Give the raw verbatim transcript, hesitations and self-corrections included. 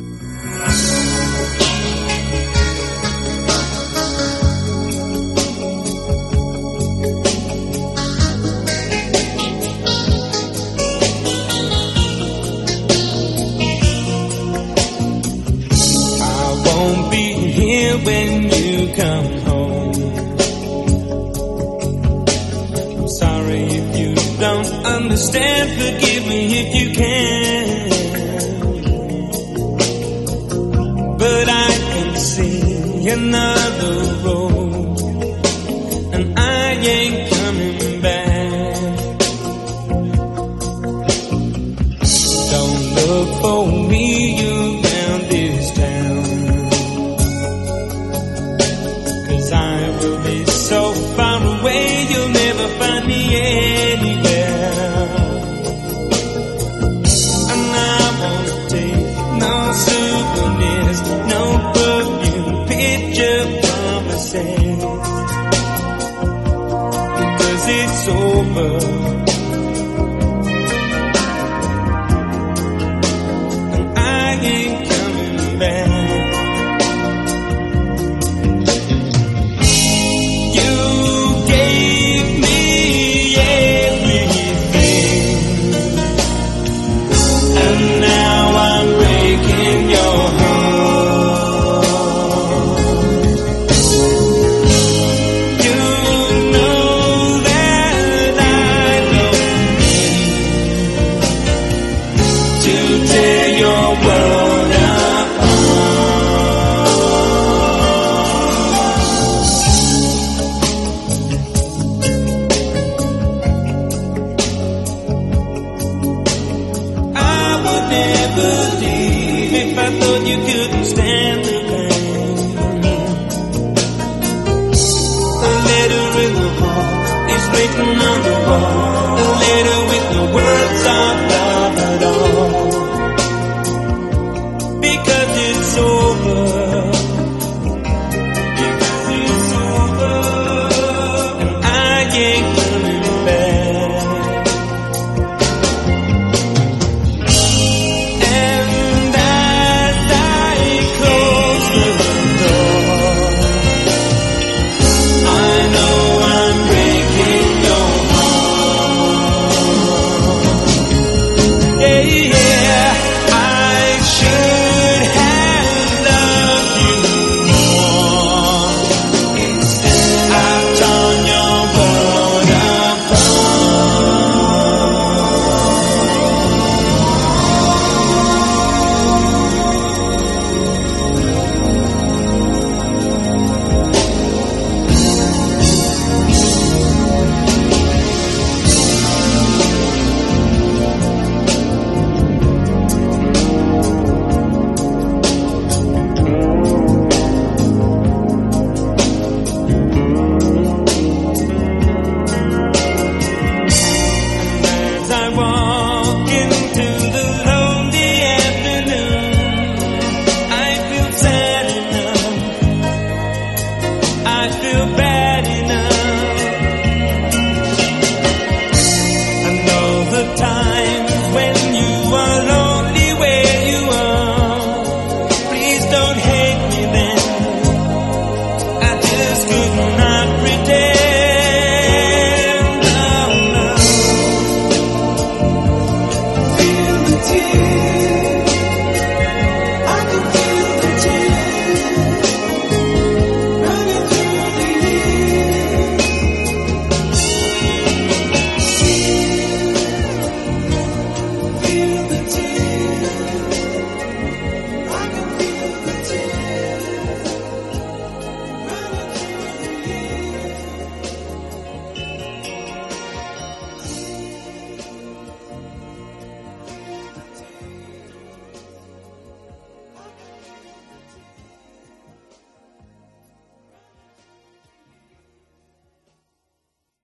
When you come home, I'm sorry if you don't understand. Forgive me if you can, but I can see another road, and I ain't coming back. Don't look for me around this town, I will be so far away, you'll never find me anywhere. And I won't take no souvenirs, no perfume, picture promises, because it's over. And I ain't coming back. Never leave if I thought you could.